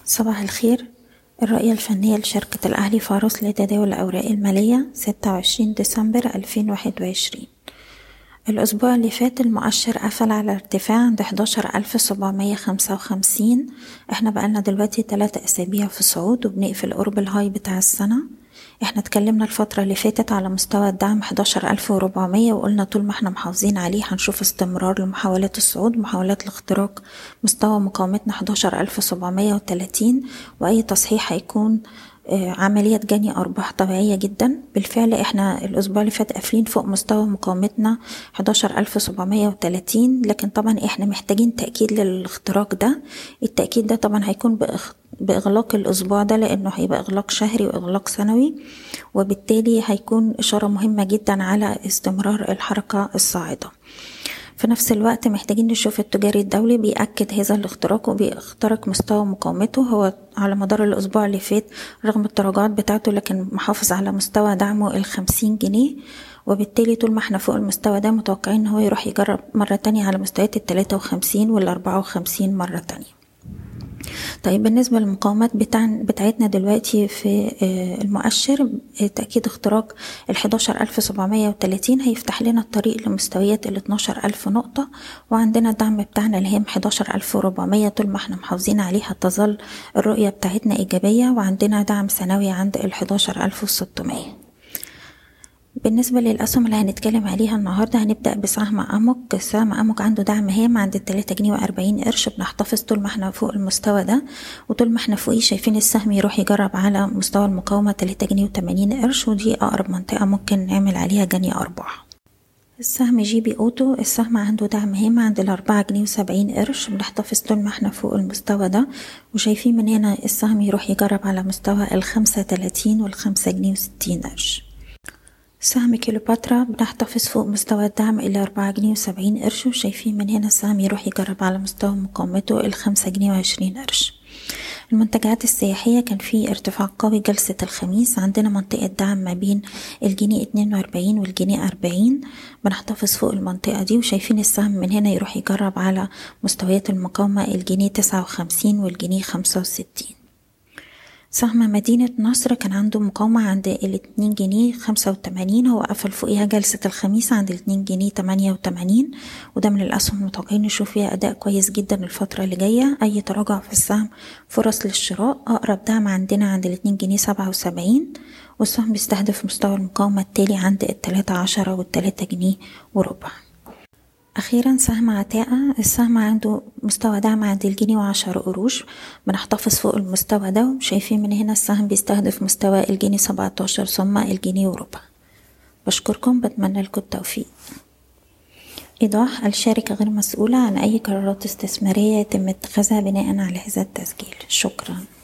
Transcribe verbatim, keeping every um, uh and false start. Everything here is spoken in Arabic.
صباح الخير. الرؤية الفنية لشركة الأهلي فاروس لتداول الأوراق المالية ستة وعشرين ديسمبر ألفين وواحد وعشرين. الأسبوع اللي فات المؤشر قفل على ارتفاع عند حداشر ألف سبعمية خمسة وخمسين. احنا بقالنا دلوقتي ثلاثة أسابيع في صعود وبنقفل قرب الهاي بتاع السنة. احنا اتكلمنا الفترة اللي فاتت على مستوى الدعم حداشر ألف وأربعمية وقلنا طول ما احنا محافظين عليه هنشوف استمرار لمحاولات الصعود، محاولات الاختراق مستوى مقاومتنا حداشر ألف وسبعمية وتلاتين، واي تصحيح هيكون عملية جني أرباح طبيعية جدا. بالفعل احنا الأسبوع اللي فات قافلين فوق مستوى مقاومتنا حداشر ألف وسبعمية وتلاتين، لكن طبعا احنا محتاجين تأكيد للاختراق ده. التأكيد ده طبعا هيكون بإغلاق الأسبوع ده، لأنه هيبقى إغلاق شهري وإغلاق سنوي، وبالتالي هيكون إشارة مهمة جدا على استمرار الحركة الصاعدة. في نفس الوقت محتاجين نشوف التجاري الدولي بيأكد هذا الاختراق وبيخترق مستوى مقاومته. هو على مدار الأسبوع اللي فات رغم التراجعات بتاعته لكن محافظ على مستوى دعمه الخمسين جنيه، وبالتالي طول ما احنا فوق المستوى ده متوقعين ان هو يروح يجرب مرة تانية على مستويات التلاتة وخمسين والأربعة وخمسين مرة تانية. طيب بالنسبة للمقاومات بتاع بتاعتنا دلوقتي في المؤشر، تأكيد اختراق الحداشر ألف سبعمية وتلاتين هيفتح لنا الطريق لمستويات الاتناشر ألف نقطة، وعندنا الدعم بتاعنا اللي هي حداشر ألف وأربعمية. طول ما احنا محافظين عليها تظل الرؤية بتاعتنا إيجابية، وعندنا دعم سنوي عند الحداشر ألف وستمية. بالنسبة للأسهم اللي هنتكلم عليها النهاردة هنبدأ بسهم أموك. سهم أموك عنده دعم هام عند التلاتة جنيه وأربعين قرش. بنحتفظ طول ما احنا فوق المستوى ده، وطول ما احنا فوقيه شايفين السهم يروح يجرب على مستوى المقاومة تلاتة جنيه وتمانين قرش، ودي أقرب منطقة ممكن نعمل عليها جني أرباح. السهم جي بي أوتو، السهم عنده دعم هام عند الأربعة جنيه وسبعين قرش. بنحتفظ طول ما احنا فوق المستوى ده، وشايفين من هنا السهم يروح يجرب على مستوى الخمسة تلاتين والخمسة جنيه وستين قرش. سهم كيلوباترا بنحتفظ فوق مستوى الدعم إلى أربعة جنيه وسبعين قرش، وشايفين من هنا السهم يروح يجرب على مستوى مقاومته الخمسة جنيه وعشرين قرش. المنتجات السياحية كان في ارتفاع قوي جلسة الخميس، عندنا منطقة دعم ما بين الجنيه اتنين وأربعين والجنيه أربعين. بنحتفظ فوق المنطقة دي، وشايفين السهم من هنا يروح يجرب على مستويات المقاومة الجنيه تسعة وخمسين والجنيه خمسة وستين. سهم مدينة نصر كان عنده مقاومة عند الاتنين جنيه خمسة وتمانين، هو قفل فوقيها جلسة الخميس عند الاتنين جنيه تمانية وتمانين، وده من الأسهم المتوقعين نشوف فيها أداء كويس جدا الفترة اللي جاية. أي تراجع في السهم فرص للشراء. أقرب دعم عندنا عند الاتنين جنيه سبعة وسبعين، والسهم بيستهدف مستوى المقاومة التالي عند التلاتة عشرة والتلاتة جنيه وربع. أخيرا سهم عتاقة، السهم عنده مستوى دعم عند الجنيه وعشر قروش. بنحتفظ فوق المستوى ده، وشايفين من هنا السهم بيستهدف مستوى الجنيه سبعتاشر ثم الجنيه وربع. بشكركم، بتمنى لكم التوفيق. إيضاح: الشركة غير مسؤولة عن أي قرارات استثمارية يتم اتخاذها بناء على هذا التسجيل. شكرا.